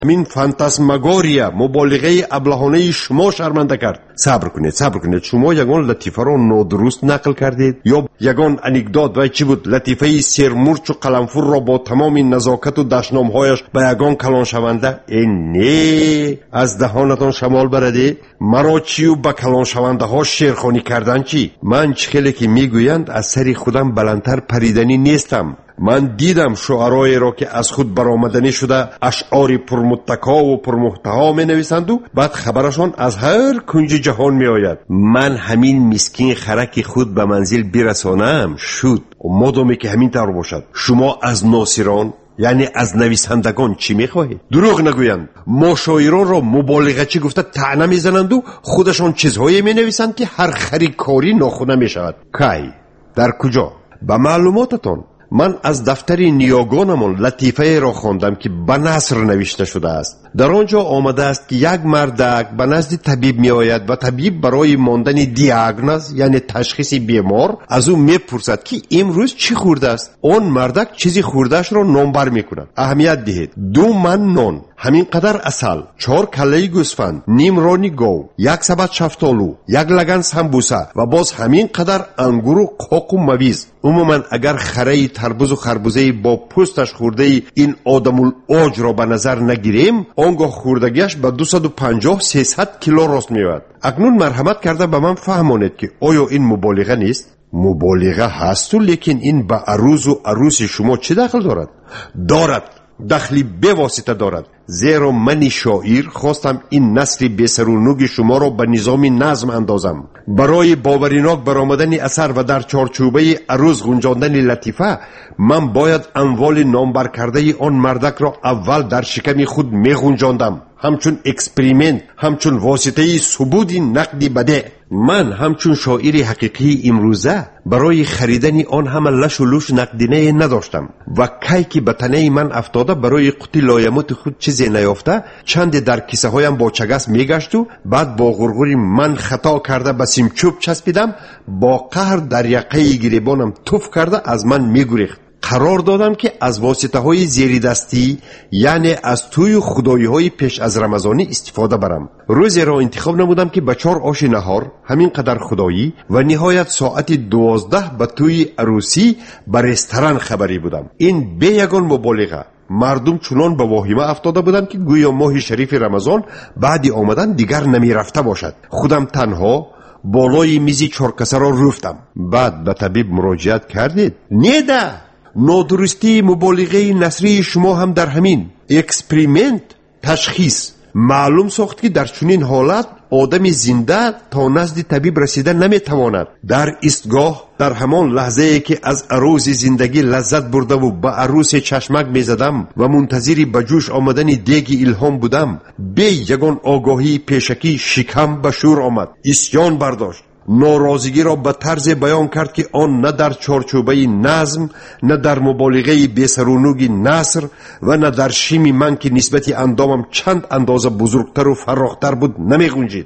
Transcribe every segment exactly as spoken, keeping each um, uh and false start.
همین فانتاسماگوریا مبالغه ابلهانه شما شرمنده کرد. صبر کنید صبر کنید. شما یگان لطیفه رو نادرست نقل کردید یا یگان انکدوت و چی بود لطیفه سرمرچ و قلمفور را با تمام نزاکت و دشنامهایش به یگان کلان شونده این نه از دهانتان شمال برده. مرا چی و به کلان شونده ها شیرخوانی کردن چی؟ من چخیلی که میگویند از سری خودم بلندتر پریدنی نیستم. من دیدم شعرایی را که از خود برآمدنی شده اشعار پرمتکا و پرمحتوا می نویسند و بعد خبرشان از هر کنج جهان می آید. من همین مسکین خرک خود به منزل برسانم شد. مادامی که همین طور باشد شما از ناصران یعنی از نویسندگان چی میخواهید؟ دروغ نگویند. ما شاعران را مبالغه چی گفته طعنه میزنند و خودشان چیزهایی می نویسند که هر خریکاری ناخوانده می شود. کی؟ در کجا؟ به معلوماتتان من از دفتر نیاگانمان لطیفه را خواندم که به نثر نوشته شده است. در آنجا آمده است که یک مردک به نزد طبیب می آید و طبیب برای ماندن دیاگنوز یعنی تشخیص بیمار از او می پرسد که امروز چی خورده است. آن مردک چیزی خوردهش را نامبر می کند. اهمیت دهید. دو من نان، همین قدر عسل، چهار کله گوسفند، نیم رانی گاو، یک سبد شفتالو، یک لگن سمبوسه و باز همین قدر انگور و قاق و مویز. عموما اگر خره تربوز و خربوزه با پوستش خورده این آدم العاج را به نظر نگیریم آنگاه خوردگیش به دویست و پنجاه سیصد کیلو راست میاد. اکنون مرحمت کرده به من فهمانید که آیا این مبالغه نیست؟ مبالغه هست و لیکن این به عروس و عروس شما چه دخل دارد؟ دارد. دخلی به واسطه دارد. زیرا من شاعر خواستم این نثر بسرونوگ شما را به نظام نظم اندازم. برای باوریناک برآمدن اثر و در چارچوبه عروض گنجاندن لطیفه من باید اموال نامبر کرده آن مردک را اول در شکم خود می گنجاندم همچون اکسپریمنت، همچون واسطه ثبوت نقدی بده. من همچون شاعر حقیقی امروزه برای خریدن آن همه لش و لوش نقدینه نداشتم و کی که به تنه من افتاده برای قوت لایموت خود چیزی نیافته چند در کیسه هایم با چگس میگشت و بعد با غرغوری من خطا کرده به سیم چوب چسبیدم با قهر در یقه گریبانم توف کرده از من میگریخت. قرار دادم که از واسطه های زیری دستی یعنی از توی خدایی های پیش از رمضانی استفاده برم. روزی را انتخاب نمودم که به چهار آش نهار همین قدر خدایی و نهایت ساعت دوازده به توی عروسی به رستوران خبری بودم. این به یگان مبالغه. مردم چنان به واهمه افتاده بودند که گویا ماه شریف رمضان بعد آمدن دیگر نمی رفته باشد. خودم تنها بالای میزی چهار کسه را رفتم. بعد به طبیب مراجعت کردید؟ نیده. نادرستی مبالغه نثری شما هم در همین اکسپریمنت تشخیص معلوم ساخت که در چنین حالت آدم زنده تا نزد طبیب رسیده نمیتواند. در ایستگاه در همان لحظه که از عروس زندگی لذت برده و به عروس چشمک میزدم و منتظری به جوش آمدن دیگ الهام بودم به یگان آگاهی پیشکی شکم به شور آمد. اسیان برداشت. ناراضگی را به طرز بیان کرد که آن نه در چارچوبه نظم، نه در مبالغه بیسرونوگ نثر و نه در شیمی من که نسبت اندامم چند اندازه بزرگتر و فراختر بود نمی گنجید.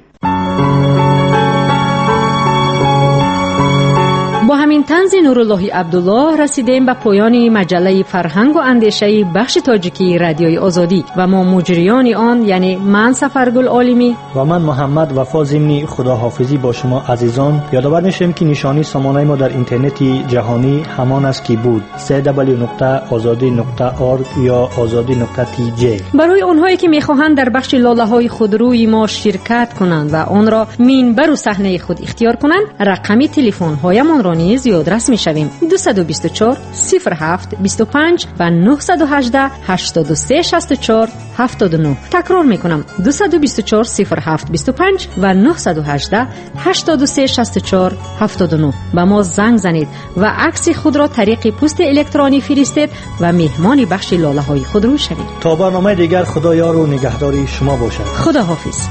با همین طنز نوراللهی عبدالله رسیدیم به پایان مجله فرهنگ و اندیشه بخش تاجیکی رادیوی آزادی و ما مجریان آن یعنی من سفرگل عالمی و من محمد وفا ضمنی خداحافظی با شما عزیزان یادآور میشیم که نشانی سامانه ما در اینترنت جهانی همان است که بود دبلیو دبلیو دبلیو نقطه آزادی نقطه اورگ یا آزادی نقطه تی جی. برای اونهایی که میخواهند در بخش لاله های خودروی ما شرکت کنند و آن را منبر و صحنه خود اختیار کنند رقم تلفن هایمان را نیز یادرس میشویم دو دو چهار صفر هفت دو پنج و نه یک هشت هشت سه شش چهار هفت نه. تکرار میکنم دو دو چهار صفر هفت دو پنج و نه یک هشت هشت سه شش چهار هفت نه. به ما زنگ زنید و عکس خود را طریق پست الکترونی فرستید و مهمان بخش لاله های خود رو شوید. تا برنامه دیگر خدا یار و نگهداری شما باشد. خدا حافظ.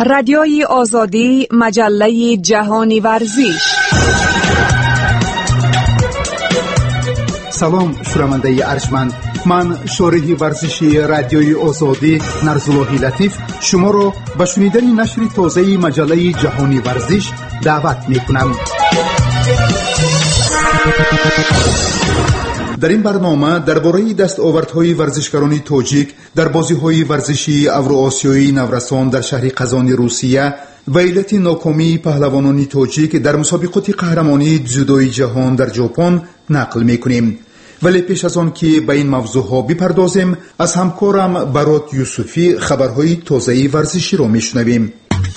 رادیوی آزادی، مجله جهانی ورزش. سلام شنونده ارجمند، من شارح ورزشی رادیوی آزادی نرزاللهی لطیف شما را به شنیدن نشر تازه مجله جهانی ورزش دعوت میکنم. در این برنامه درباره دستاوردهای ورزشکاران تاجیک در بازی‌های ورزشی اوراسیایی نورسان در شهر قزان روسیه و علت ناکامی پهلوانان تاجیک در مسابقات قهرمانی جودوی جهان در ژاپن نقل می‌کنیم. ولی پیش از آن که به این موضوعها بپردازیم، از همکارم برات یوسفی خبرهای تازه ورزشی را میشنویم.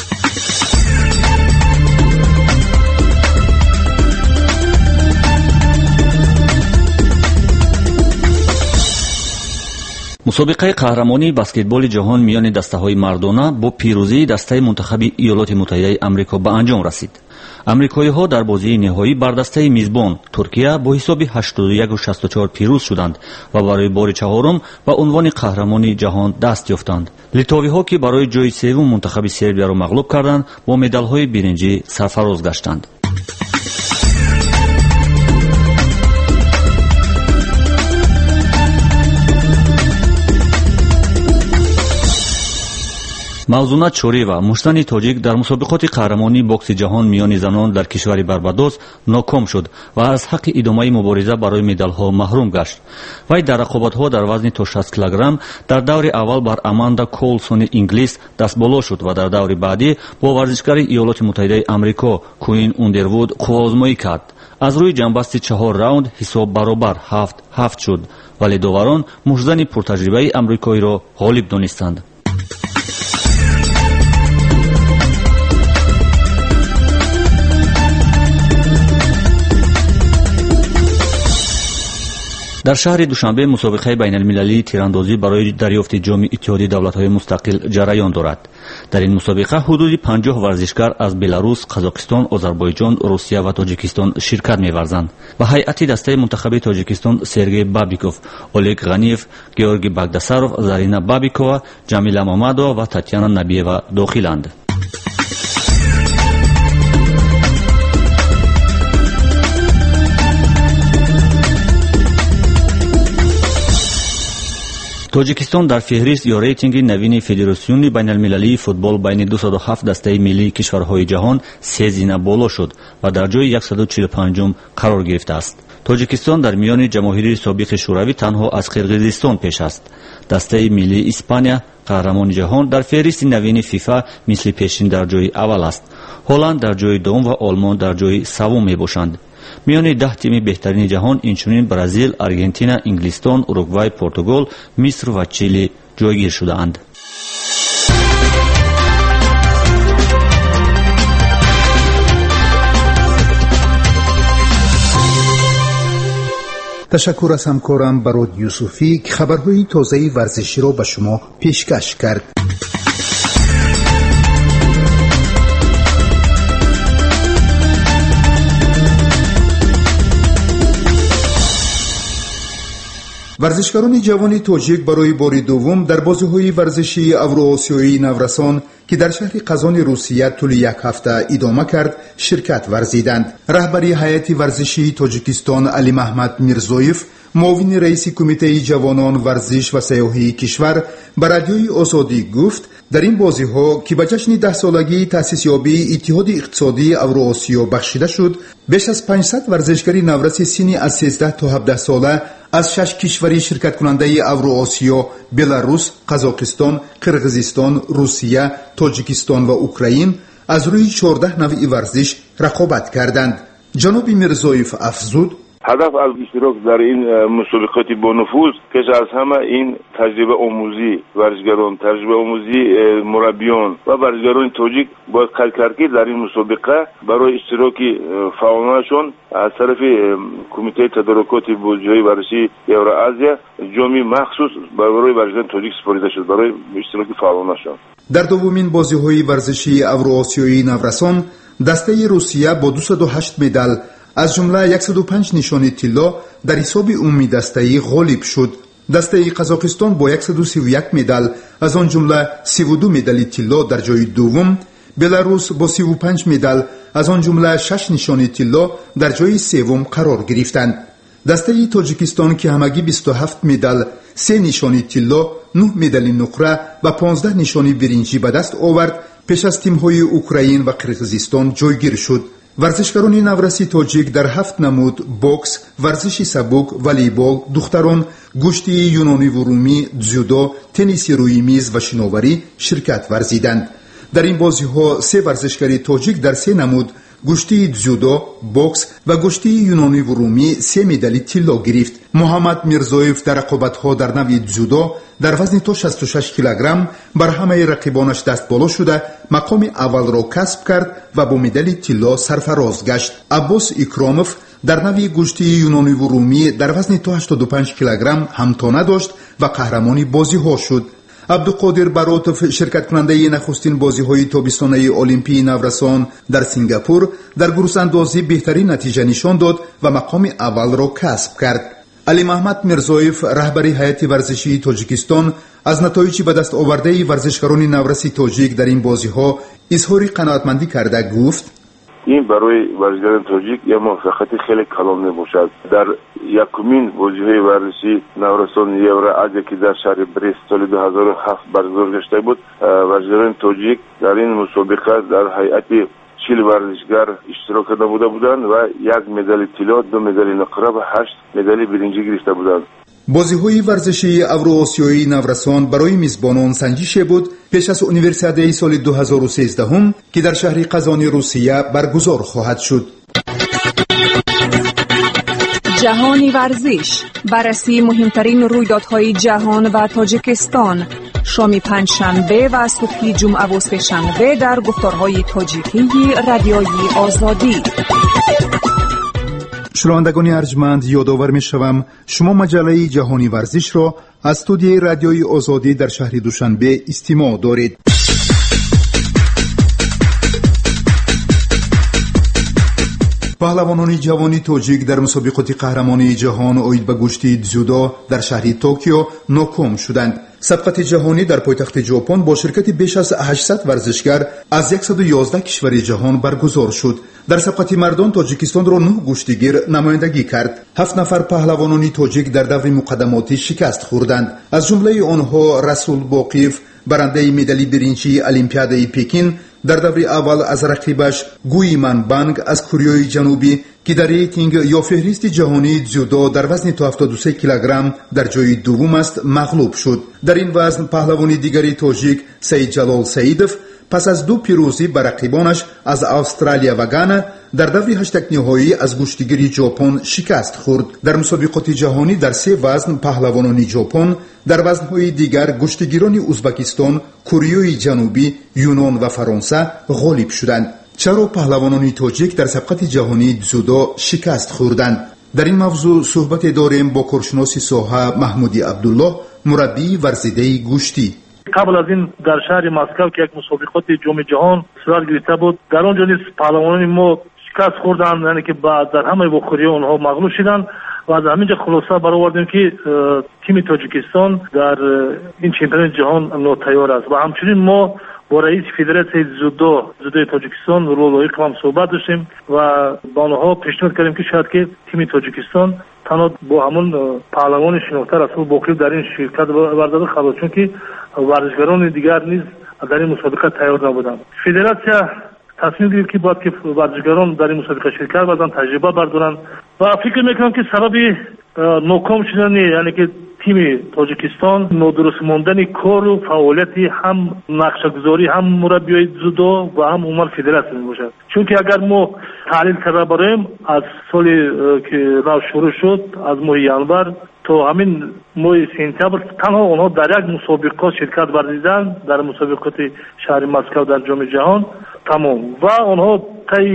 مسابقه قهرمانی بسکتبال جهان میان دسته‌های مردانه با پیروزی دسته منتخب ایالات متحده آمریکا به انجام رسید. آمریکایی‌ها در بازی نهایی بر دسته میزبان ترکیه با حساب هشتاد و یک و شصت و چهار پیروز شدند و برای بار چهارم به عنوان قهرمانی جهان دست یافتند. لیتوی‌ها که برای جای سوم منتخب سربیا را مغلوب کردند، با مدال‌های برنجی سرفراز گشتند. موضوع چوری و مشتن تاجیک در مسابقات قهرمانی بوکس جهان میان زنان در کشور بربادوس ناکام شد و از حق ادامه مبارزه برای مدال‌ها محروم گشت. وی در رقابت‌ها در وزن تا شصت کیلوگرم در دور اول بر اماندا کولسون انگلیس دست بالا شد و در دور بعدی با ورزشکار ایالات متحده آمریکا کوین اوندروود قوازمایی کرد. از روی جنبستی چهار راوند حساب برابر هفت هفت شد، ولی داوران مشتن پرتجربه آمریکایی را غالب دانستند. در شهر دوشنبه مسابقه بین المللی تیراندازی برای دریافت جام اتحادیه دولت‌های مستقل جریان دارد. در این مسابقه حدود پنجاه ورزشکار از بلاروس، قزاقستان، آذربایجان، روسیه و تاجیکستان شرکت می‌ورزند. و هیئت دسته منتخب تاجیکستان سرگئی بابیکوف، اولگ غنیف، گیورگی باگداساروف، زارینا بابیکووا، جامیلا مامادова و تاتیانا نبیeva داخلند. تاجیکستان در فهرست یا ریتینگ نوین فدراسیون بین المللی فوتبال بین دویست و هفت دسته ملی کشورهای جهان سه زینه بالا شد و در جای صد و چهل و پنجم قرار گرفته است. تاجیکستان در میان جماهیر سابق شوروی تنها از قرقیزستان پیش است. دسته ملی اسپانیا قهرمان جهان در فهرست نوین فیفا مثل پیشین در جای اول است. هلند در جای دوم و آلمان در جای سوم میباشند. میان ده تیم بهترین جهان اینچنین برزیل، آرژانتین، انگلستان، اوروگوئه، پرتغال، مصر و چیلی جایگیر شده‌اند. تشکر از همکارم برات یوسفی که خبرهای تازه ورزشی را به شما پیشکش کرد. ورزشکاران جوان تاجیک برای بار دوم در بازی‌های ورزشی اوراسیایی نورسان که در شهر قزان روسیه طول یک هفته ادامه کرد شرکت ورزیدند. رهبری هیئت ورزشی تاجیکستان علی محمد میرزویف، معاون رئیس کمیته جوانان ورزش و سیاحی کشور، به رادیوی آزادی گفت در این بازی‌ها که به جشن ده سالگی تأسیس یابی اتحاد اقتصادی اوراسیا بخشیده شد، بیش از پانصد ورزشکار نورس سنی از سیزده تا هفده ساله از شش کشوری شرکت کننده اوراسیا، بلاروس، قزاقستان، قرقیزستان، روسیه، تاجیکستان و اوکراین از روی چهارده نوع ورزش رقابت کردند. جناب میرزویف افزود: هدف از اشتراک در این مسابقات با نفوذ که از همه این تجربه آموزی ورزشکاران، تجربه آموزی مربیان و ورزشکاران تاجیک باید کار کرد در این مسابقه برای اشتراک فعالانشان از طرف کمیته تدارکات بودجه ورزشی اوراسیا جامی مخصوص برای ورزشکاران تاجیک سپرده شد برای اشتراک فعالانشان. در دومین بازی‌های ورزشی اوراسیایی نورسان دسته روسیه با دویست و هشت مدال از جمله صد و پنج نشان طلا در حساب عمومی دسته‌ای غالب شد. دسته قزاقستان با صد و سی و یک مدال از آن جمله سی و دو مدال طلا در جای دوم، بلاروس با سی و پنج مدال از آن جمله شش نشان طلا در جای سوم قرار گرفتند. دسته تاجیکستان که همگی بیست و هفت مدال، سه نشان طلا، نه مدال نقره و پانزده نشان برنجی به دست آورد، پیش از تیم‌های اوکراین و قرقیزستان جایگیر شد. ورزشکاران نورسی تاجیک در هفت نمود بوکس، ورزش سبک، والیبال، دختران، گشتی یونانی و رومی، جودو، تنیس روی میز و شناوری شرکت ورزیدند. در این بازی‌ها سه ورزشکار تاجیک در سه نمود گشتی جودو، بوکس و گشتی یونانی و رومی سه مدال طلا گرفت. محمد میرزویف در رقابت‌ها در نوع جودو در وزن تا شصت و شش کیلوگرم بر همه رقیبانش دست بالا شده مقام اول را کسب کرد و با مدال طلا سرفراز گشت. عباس اکراموف در نوع گشتی یونانی و رومی در وزن تا هشتاد و پنج کیلوگرم همتانه داشت و قهرمان بازی‌ها شد. عبدالقادر براتوف شرکت کننده نخستین بازی‌های تابستانه المپی نورسان در سنگاپور در گروس اندازی بهترین نتیجه نشان داد و مقام اول را کسب کرد. علی محمد میرزویف رهبر هیئت ورزشی تاجیکستان از نتایج به دست آورده ورزشکاران نورسی تاجیک در این بازی‌ها اظهار قناعتمندی کرده گفت: این برای ورزشکاران تاجیک یک موفقیت خیلی کلان میباشد. در یکمین بازی‌های ورزشی نورسان یوراسیا که در شهر برست سال دو هزار و هفت برگزار گشته بود، ورزشکاران تاجیک در این مسابقه در هیئت چهل ورزشگر اشتراک کرده بوده بودند و یک مدال طلا، دو مدال نقره و هشت مدال برنجی گرفته بودند. بازی‌های ورزشی اوراسیایی نورسان برای میزبانان سنجش بود پیش از اونیورسیاده سال دو هزار و سیزده که در شهر قزان روسیه برگزار خواهد شد. جهانی ورزش، بررسی مهمترین رویدادهای جهان و تاجیکستان، شام پنجشنبه و صبح جمعه و سه‌شنبه در گفتارهای تاجیکی رادیوی آزادی. شنوندگان ارجمند، یادآور می‌شوم شما مجله جهانی ورزش را از استودیوی رادیوی آزادی در شهر دوشنبه استماع دارید. پهلوانان جوانی تاجیک در مسابقات قهرمانی جهان آید به گشتی جودو در شهر توکیو ناکام شدند. سبقت جهانی در پایتخت ژاپن با شرکت بیش از هشتصد ورزشگر از صد و یازده کشور جهان برگزار شد. در سبقت مردان تاجیکستان را نه گشتیگیر نمایندگی کرد. هفت نفر پهلوانان تاجیک در دور مقدماتی شکست خوردند. از جمله آنها رسول باقیف برنده مدال برنجی المپیاد پکین در دور اول از رقیبش گوی منبنگ از کره جنوبی که در ریتینگ یا فهرست جهانی جودو در وزن تا هفتاد و سه کیلوگرم در جای دوم است مغلوب شد. در این وزن پهلوان دیگری تاجیک سید جلال سیدوف پس از دو پیروزی بر رقیبانش از استرالیا و گانا در دور هشتگ نهایی از گشتیگیری ژاپن شکست خورد. در مسابقات جهانی در سه وزن پهلوانان ژاپن در وزن‌های دیگر گشتیگیران ازبکستان، کره جنوبی، یونان و فرانسه غالب شدند. چرا پهلوانان تاجیک در سبقت جهانی جودو شکست خوردند؟ در این موضوع صحبت داریم با کارشناس ساحه محمودی عبدالله، مربی ورزیده گشتی. قبل از این در شهر مسکو که یک مسابقات جام جهان صورت گرفته بود، در آنجا نیز پهلوانان ما شکست خوردند، یعنی که بعد در همه بخوری آنها مغلوب شدند و از همینجا خلاصه برآوردیم که تیم تاجیکستان در این چمپیونات جهان ناتیار است و همچنین ما با رئیس فدراسیون جودو جودوی تاجیکستان رولوی هم صحبت داشتیم و با آنها پیشنهاد کردیم که شاید که تیم تاجیکستان تنها با همون پهلوان شناخته رسول باقی در این شرکت ورزش خلاص، چون که ورزشکاران دیگر نیز در این مسابقه تیار نبودند. فدراسیون تصمیم گرفت که باید که ورزشکاران در این مسابقه شرکت بردن، تجربه بردارن و فکر میکنم که سبب ناکام شدن یعنی که تیم تاجیکستان نادرست ماندن کار و فعالیتی هم نقشه‌گذاری هم مربیای جودو و هم عموما فدراسیون میباشد. چون که اگر ما تحلیل کرده بریم از سالی که راه شروع شد از ماه ینور تا همین ماه سپتامبر تنها آنها در یک مسابقه شرکت ورزیدند، در مسابقات شهر مسکو در جام جهان تمام، و آنها طی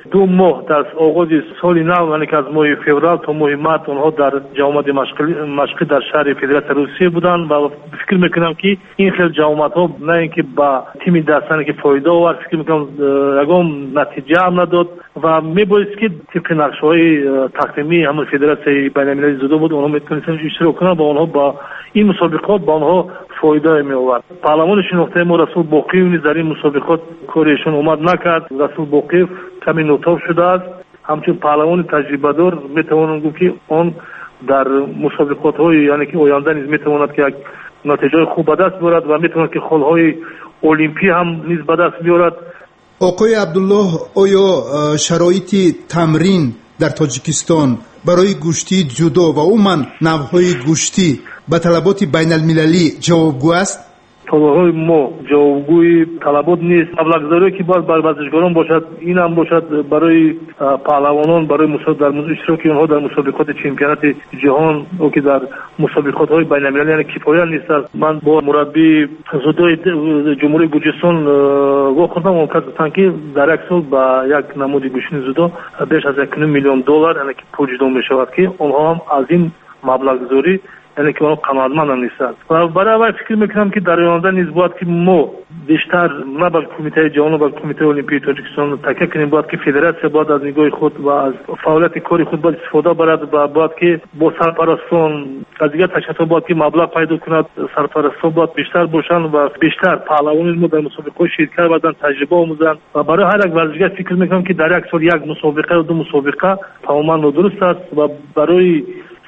دو ماه در آغاز سال نو، یعنی که از ماه فوریه تا ماه مارس اونها در جامعه مشقی مشقی در شهر فدراسیون روسیه بودن و فکر میکنم که این خیلی جامعه ها نه اینکه با تیم دستانی که فایده آورد، فکر میکنم یگام نتیجه هم نداد و میبایست که طبق نقشه‌های تقدیمی همون فدراسیون بین‌المللی زودو بود اونها میتونستن اشتراک کنن و اونها با این مسابقات با اونها فایده می آورد. پارلمان شناخته ما رسول باقی در این مسابقات کارشون اومد نکرد. رسول باقی کمی نوتاب شده است. همچنین پارلمان تجربه دار میتوانم گفت که آن در مسابقات های یعنی که آینده نیز میتواند که یک نتیجه خوب به دست بیارد و میتواند که خلهای المپی هم نیز به دست بیارد. آقای عبدالله، آیا شرایط تمرین در تاجیکستان برای گوشتی جودو و عموما نوع‌های گوشتی به طلبات بین المللی جوابگو است؟ طلبات ما جوابگوی طلبات نیست. مبلغ‌گذاری که باید بر ورزشکاران باشد این هم باشد برای پهلوانان، برای مسابقات در موضوع اشتراک آنها در مسابقات چمپیونات جهان او که در مسابقات های بین المللی یعنی کفایت نیست است. من با مربی زودوی جمهوری گرجستان واخوردم اون کسان که در یک سال با یک نمود گوشتی زودو بیش از یک میلیون دلار یعنی که پول جدا میشود که آنها هم از این مبلغ‌گذاری یعنی که اون قناعتمند نیستند و برای وقت فکر میکنم که در آینده نیز باید که ما بیشتر نه بر کمیته جهانی و بر کمیته المپی تاجیکستان تاکید کنیم، باید که فدراسیون باید از نگاه خود و از فعالیت کاری خود باید استفاده برد و باید که با سرپرستان از دیگر تشکیلات باید که مبلغ پیدا کند، سرپرستان باید بیشتر باشن و بیشتر پهلوان ما در مسابقات شرکت بدن، تجربه آموزند و برای هر یک ورزشکار فکر میکنم که در یک سال یک مسابقه و دو مسابقه تماما نادرست است و برای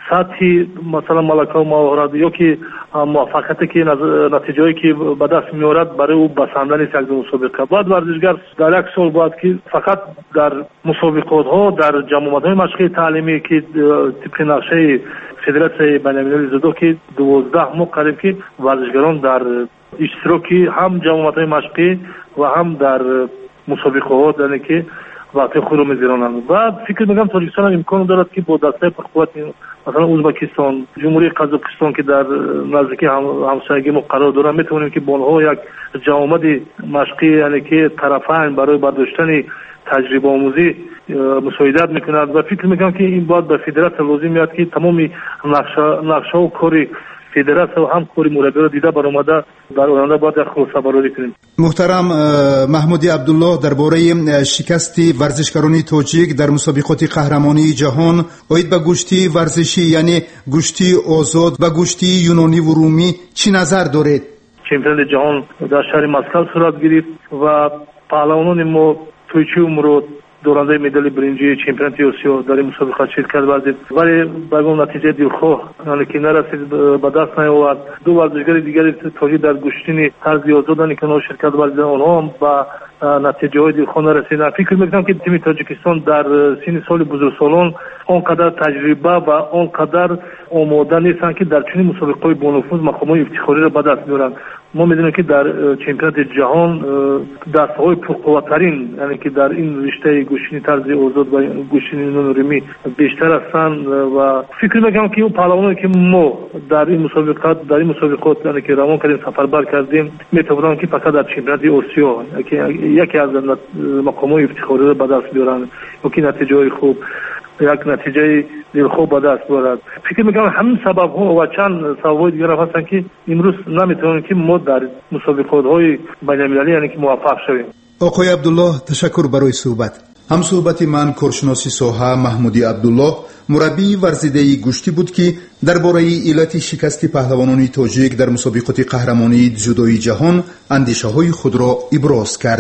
سطحی مثلا ملکه و مهارت یا که موفقیتی که نتیجه‌ای که به دست می‌آورد برای او بسنده نیست. یک مسابقه باید ورزشکار در یک سال باید که فقط در مسابقات ها در جمعیت‌های مشقی تعلیمی که طبق نقشه فدراسیون بین‌المللی زودو که دوازده ماه قریب که ورزشکاران در اشتراکی هم جمعیت‌های مشقی و هم در مسابقات یعنی که وقتی خود رو می‌گیرند و فکر می‌کنم تاجیکستان امکان دارد که با دسته پرقوت مثلا ازبکستان، جمهوری قزاقستان که در نزدیکی همسایگی ما قرار دارن میتونیم که با اونها یک جامعه مشقی یعنی که طرفین برای برداشتن تجربه آموزی مساعدت میکنند و فکر میکنم که این باید به فدراسیون لازم میاد که تمامی نقشه نقشه و کاری فدراسیون و هم کاری مربی را دیده برآمده در آینده باید خلاصه برآوری کنیم. محترم محمودی عبدالله، درباره شکست ورزشکاران تاجیک در مسابقات قهرمانی جهان اوید به گوشتی ورزشی یعنی گوشتی آزاد و گوشتی یونانی و رومی چی نظر دارید؟ چمپیونات جهان در شهر مسکو صورت گرفت و پهلوانان ما تویچی امرود دورنده مدال برنجی چمپیونات آسیا در این مسابقات شرکت کردند ولی با اون نتیجه دلخواه یعنی که نرسید به دست نیاورد. دو ورزشکار دیگری تاجیک در گوشتنی طرز آزادانی که اونها شرکت کردند اونها هم با نتیجه های دلخواه نرسیدند. فکر میکنم که تیم تاجیکستان در سن سال بزرگسالان آنقدر تجربه و آنقدر آماده نیستند که در چنین مسابقات با نفوذ مقامات افتخاری را به دست بیارند. ما میدونیم که در چمپیونات جهان دسته‌های پرقوت‌ترین یعنی که در این رشته گوشتنی طرز آزاد و گوشتنی نونورمی بیشتر هستند و فکر میکنم که اون پهلوانی که ما در این مسابقات در این مسابقات یعنی که روان کردیم سفربر کردیم میتوانند که فقط در چمپیونات آسیا که یکی از مقامات افتخاری را به دست بیارند و که نتیجه خوب یک نتیجه دلخواه به دست بیارد. فکر میکنم همین سبب ها و چند سبب دیگر هستند که امروز نمیتونیم که ما در مسابقات های بین المللی یعنی که موفق شویم. آقای عبدالله تشکر برای صحبت. هم صحبت من کارشناسی ساحه محمودی عبدالله مربی ورزیده گوشتی بود که درباره علت شکست پهلوانان تاجیک در مسابقات قهرمانی جودوی جهان اندیشه های خود را ابراز کرد.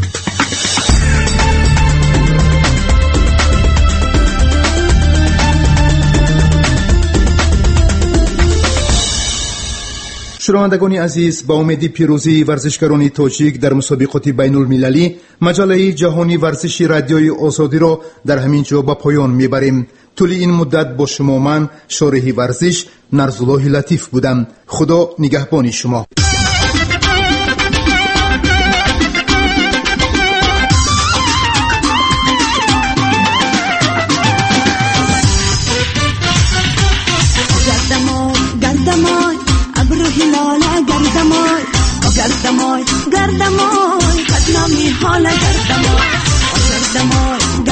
شنوندگان عزیز، با امید پیروزی ورزشکاران تاجیک در مسابقات بین المللی مجله جهانی ورزشی رادیوی آزادی را در همین جا به پایان میبریم. طول این مدت با شما من شارح ورزش نرزالله لطیف بودم. خدا نگهبان شما. گردمای گردمای بدنامی حال گردمای گردمای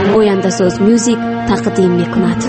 oyandasaz music taqdim میکند.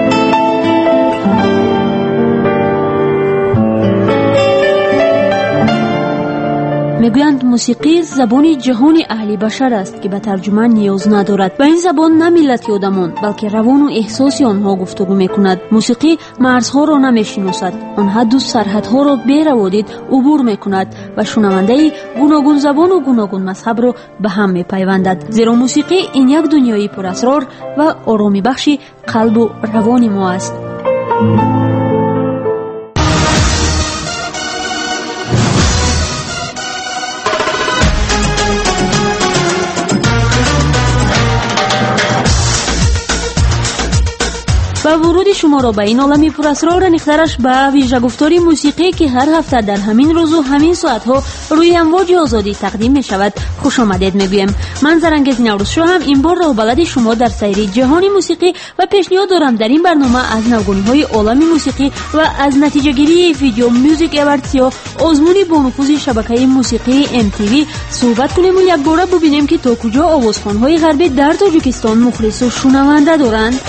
میگویند موسیقی زبان جهان اهل بشر است که به ترجمه نیاز ندارد. با این زبان نه ملت آدمان بلکه روان و احساس آنها گفتگو میکند. موسیقی مرزها را نمیشناسد، آن حد و سرحدها را بی روادید عبور میکند و شنونده گوناگون زبان و گوناگون مذهب را به هم میپیوندد. زیرا موسیقی این یک دنیای پر اسرار و آرامی بخش قلب و روان ما است. و ورود شما را به این عالمی پر اسرار نیخترش به ویژه گفتاری موسیقی که هر هفته در همین روز و همین ساعت ها روی امواج آزادی تقدیم می شود خوش آمدید میگویم. من زرنگز نوروز شو هم این بار راه بلد شما در سیر جهانی موسیقی و پیشنهاد دارم در این برنامه از نوگانی های عالمی موسیقی و از نتیجه گیری ویدیو میوزیک اوردز یا آزمون با نفوذ شبکه موسیقی ام تی وی صحبت کنیم و یک بار ببینیم که تا کجا آوازخوان های غربی در تاجیکستان مخلص و شنونده دارند.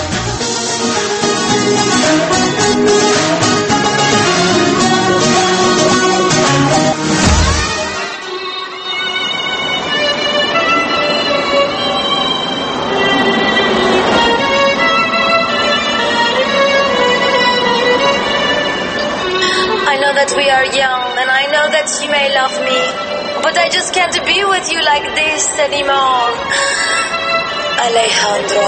That we are young and I know that you may love me, but I just can't be with you like this anymore. Alejandro.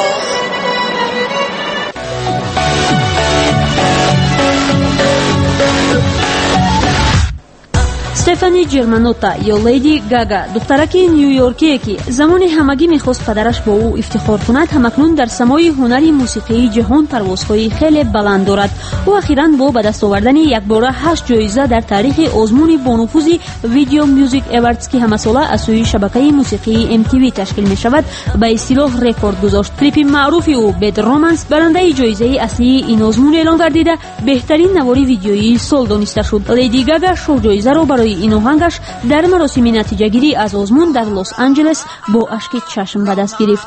استفانی جرمانوتا یا لیدی گاگا دخترکی نیویورکیه که زمان همگی میخواست پدرش با او افتخار کند، همکنون در سمای هنری موسیقی جهان پروازهای خیلی بلند دارد. او اخیراً با به دست آوردن یک باره هشت جایزه در تاریخ آزمون با نفوذ ویدیو میوزیک اوردز که همه ساله از سوی شبکه موسیقی ام تی وی تشکیل می شود به اصطلاح رکورد گذاشت. کلیپ معروف او بد رومانس برنده جایزه اصلی این آزمون اعلان گردیده بهترین نواری ویدیویی سال دانسته شد. لیدی گاگا شو جایزه را برای این آهنگش در مراسم نتیجه گیری از آزمون در لس آنجلس با اشک چشم به دست گرفت.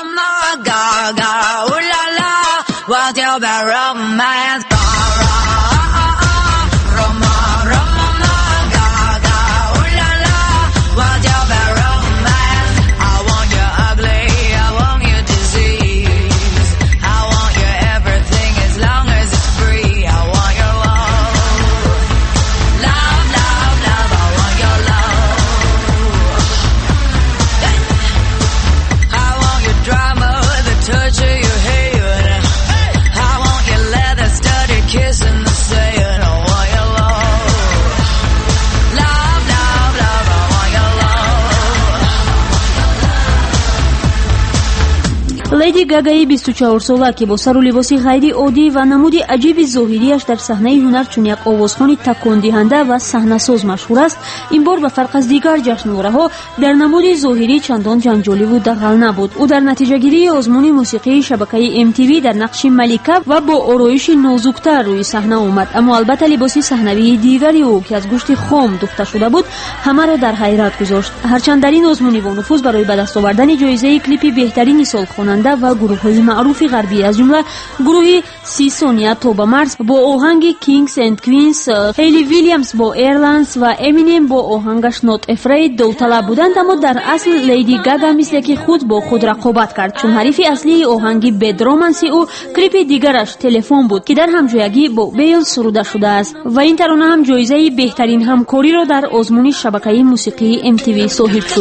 لیدی گاگای بیست و چهار ساله که با سر و لباس غیر عادی و نمود عجیب ظاهریش در صحنه هنر چون یک آوازخوان تکان دهنده و صحنه ساز مشهور است، این بار به فرق از دیگر جشنواره‌ها در نمود ظاهری چندان جنجالی و دغل نبود. او در نتیجه گیری آزمون موسیقی شبکه ام تی وی در نقش ملیکه و با آرایش نازکتر روی صحنه آمد، اما البته لباس صحنوی دیگری او که از گوشت خام دوخته شده بود همه را در حیرت گذاشت. هرچند در این آزمون با نفوذ برای به دست آوردن جایزه کلیپ بهترین سال خواننده و گروه‌های معروف غربی از جمله گروه سی سونیا توبا مارس با آهنگ کینگز اند کوینز، هیلی ویلیامز با ایرلندز و امینیم با آهنگش نوت افرید داوطلب بودند، اما در اصل لیدی گاگا مثل که خود با خود رقابت کرد چون حریف اصلی آهنگ بد رومانسی او کلیپ دیگرش تلفن بود که در همجایگی با بیل سروده شده است و این ترانه هم جایزه بهترین همکاری را در آزمون شبکه موسیقی ام تی وی صاحب شد.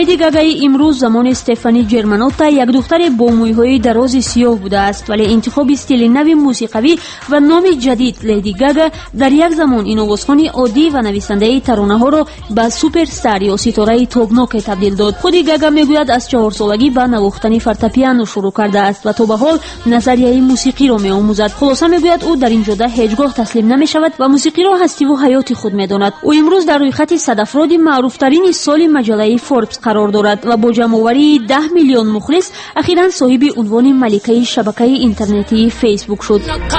леди гагаи имрӯз замони стефани ҷерманотта як духтаре бо мӯйҳои дарози сиёҳ будааст, вале интихоби стили нави мусиқавӣ ва номи ҷадид леди гага дар як замон ин овозхони оддӣ ва нависандаи таронаҳоро ба суперстар ё ситораи тобноке табдил дод. худи гага мегӯяд аз чаҳорсолагӣ ба навохтани фортепиано шурӯъ кардааст ва то ба ҳол назарияи мусиқиро меомӯзад. хулоса мегӯяд ӯ дар ин ҷода ҳеҷ гоҳ таслим намешавад ва мусиқиро ҳастиву ҳаёти худ медонад. ӯ имрӯз дар рӯйхати садафроди маъруфтарини соли маҷаллаи Forbes қарор дорад ва бо ҷамъоварии даҳ миллион мухлис ахиран соҳиби унвони маликаи шабакаи интернетии Facebook шуд.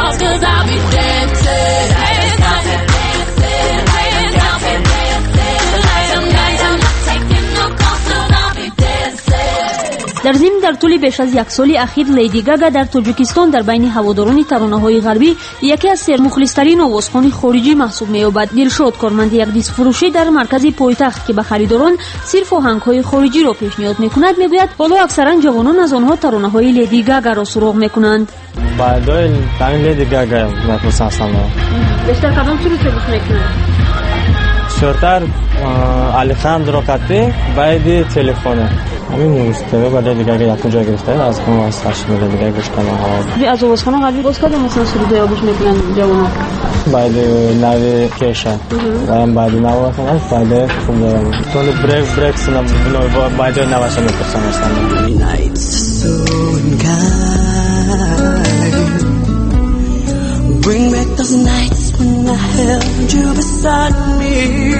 дар зимн дар тӯли беш аз як соли ахир леди гага дар тоҷикистон дар байни ҳаводорони таронаҳои ғарбӣ яке аз сермухлистарин овозхони хориҷӣ маҳсуб меёбад. дилшод корманди як дистфурӯшӣ дар маркази пойтахт ки ба харидорон сирф оҳангҳои хориҷиро пешниҳод мекунад мегӯяд ҳоло аксаран ҷавонон аз онҳо таронаҳои леди гагаро суроғ мекунанд. баъдои ҳамин леди гага мехусам бештар кадом сурӯше гӯш мекунад? бисёртар алехандро кати байди телефона ҳамин мустави ба леди гага якун ҷой гирифтаем аз ҳама аз сашми леди гага гӯш кардам. аз овозхона ғарбӣ боз кадом масалан сурӯдаё гӯш мекунанд ҷавонон? байди нави кеша ваям байди навохонам байди хуб дорам толи брек брек синам байди наваша мепурсам астан. Bring back those nights when I held you beside me.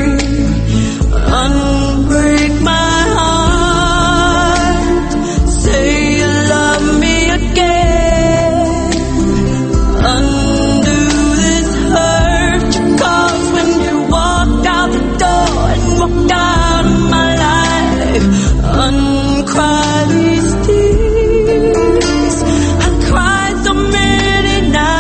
Unbreak my heart. Say you love me again. Undo this hurt you caused when you walked out the door and walked out of my life. Uncry these tears. I cried so many nights.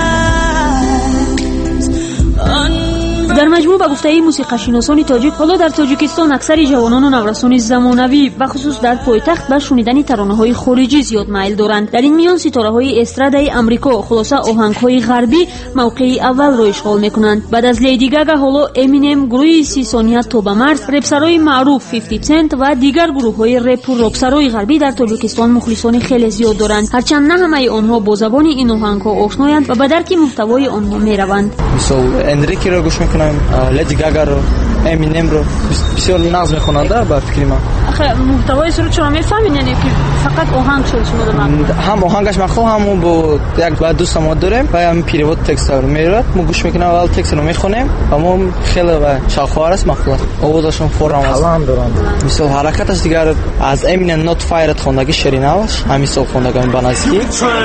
дар маҷмӯъ ба гуфтаи мусиқашиносони тоҷик ҳоло дар тоҷикистон аксари ҷавонону наврасони замонавӣ бахусус дар пойтахт ба шунидани таронаҳои хориҷӣ зиёд майл доранд. дар ин миён ситораҳои эстрадаи амрико хулоса оҳангҳои ғарбӣ мавқеи аввалро ишғол мекунанд. баъд аз леди гага ҳоло эминем, гурӯҳи си сония то ба марс, репсарои маъруф фифти цент ва дигар гурӯҳҳои репу роксарои ғарбӣ дар тоҷикистон мухлисони хеле зиёд доранд. ҳарчанд на ҳамаи онҳо бо забони ин оҳангҳо ошноянд ва ба дарки муҳтавои онҳо мераванд. мисол энрикиро гӯш мекунам, леди гагаро, эминемро бисёр нағз мехонанда ба фикри ман. ахе муҳтавои суро чора мефаҳмед, яъне ки фақат оҳанг шуд шумо дорам? ҳам оҳангаш махлум, ҳаму бо як ба дӯста мо дорем ва ҳам перевод текстро мерад, мо гӯш мекунем, аввал текстро мехонем ва мо хеле ва шавқовар аст, махлум овозашон форам аст. калам доранд. мисол ҳаракаташ дигар аз Eminem Not Fired хондаги шеринаваш, ҳам мисол хондагам ба назди.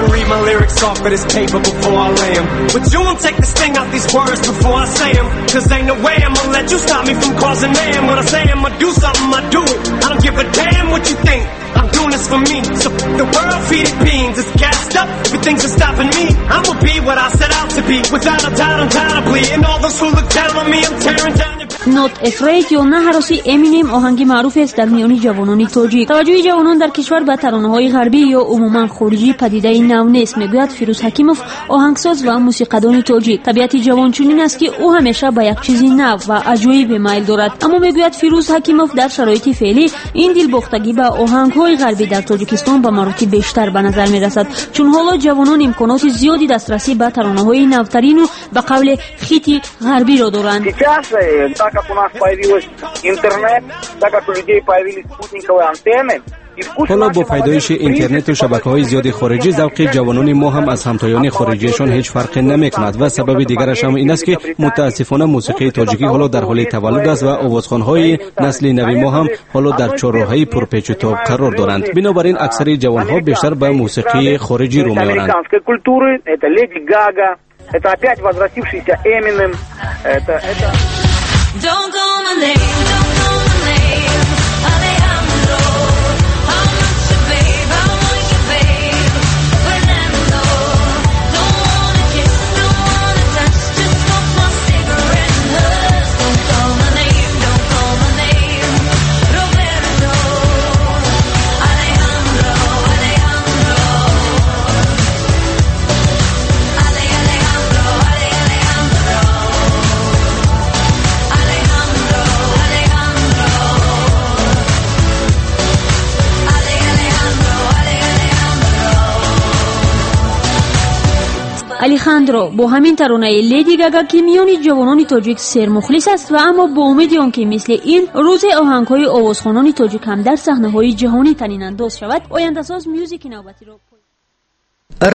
But you won't take this thing out these words before I say them. Cause ain't no way I'm gonna let you stop me from causing mayhem. When I say I'm gonna do something, I do it. I don't give a damn what you think. I'm doing this for me. So the world feed it beans. It's gassed up. Everything's just stopping me. I'ma be what I set out to be. Without a doubt, undoubtedly. And all those who look down on me, I'm tearing down your... Not Afraid ё на ҳароси Eminem оҳанги маъруфест дар миёни ҷавонони тоҷик. таваҷҷӯҳи ҷавонон дар кишвар ба таронаҳои ғарбӣ ё умуман хориҷӣ падидаи нав нест, мегӯяд Фирӯз Ҳакимов, оҳангсоз ва мусиқадони тоҷик. табиати ҷавон чунин аст ки ӯ ҳамеша ба як чизи нав ва аҷоибе майл дорад. аммо мегӯяд Фирӯз Ҳакимов дар шароити феълӣ ин дилбохтагӣ ба оҳангҳои ғарбӣ дар тоҷикистон ба маротиб бештар ба назар мерасад, чун ҳоло ҷавонон имконоти зиёди дастрасӣ ба таронаҳои навтарину ба қавле хити ғарбиро доранд. Так как у нас появилась интернет, так как у людей появились спутниковые антенны, ҳоло бо пайдоиши интернету шабакаҳои зиёди хориҷӣ завқи ҷавонони мо ҳам аз ҳамтоёни хориҷиашон ҳеҷ фарқе намекунад ва сабаби дигараш ҳам ин аст ки мутаассифона мусиқии тоҷикӣ ҳоло дар ҳоли таваллуд аст ва овозхонҳои насли нави мо ҳам ҳоло дар чорроҳаи пурпечу тоб қарор доранд. бинобар ин аксари ҷавонҳо бештар ба мусиқии хориҷӣ рӯ меоранд. Это опять возвратившийся Eminem. Это, это... Don't call my name, don't call my name, Alejandro. How much you babe, I want you babe, Fernando. Don't wanna kiss, don't wanna touch, just smoke my cigarette and hush. Don't call my name, don't call my name, Roberto. Alejandro, Alejandro. Ale, Alejandro, Ale, Alejandro. Alejandro, Alejandro. алехандро бо ҳамин таронаи леди гага ки миёни ҷавонони тоҷик сермухлис аст ва аммо бо умеди он ки мисли ин рӯзе оҳангҳои овозхонони тоҷик ҳам дар саҳнаҳои ҷаҳонӣ танинандоз шавад, ояндасоз мюзики навбатиро